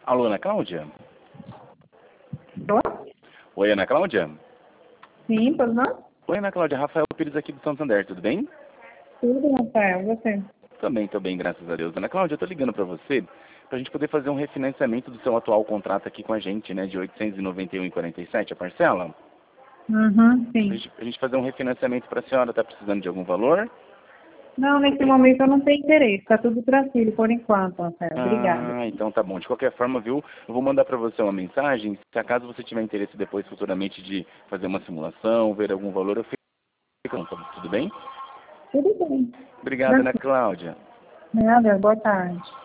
Alô, Ana Cláudia? Alô? Oi, Ana Cláudia? Sim, pois não? Oi, Ana Cláudia. Rafael Pires aqui do Santander, tudo bem? Tudo, Rafael, você? Também, tô bem, graças a Deus. Ana Cláudia, eu tô ligando pra você pra gente poder fazer um refinanciamento do seu atual contrato aqui com a gente, né, de R$ 891,47 a parcela. Uhum, Pra sim. gente, pra gente fazer um refinanciamento pra senhora, tá precisando de algum valor? Não, nesse momento eu não tenho interesse, tá tudo tranquilo por enquanto, Rafael. Obrigada. Ah, então tá bom. De qualquer forma, viu, eu vou mandar pra você uma mensagem. Se acaso você tiver interesse depois, futuramente, de fazer uma simulação, ver algum valor, eu fico. Tudo bem? Tudo bem. Obrigado, Ana Tranquilo. Cláudia. Nada, boa tarde.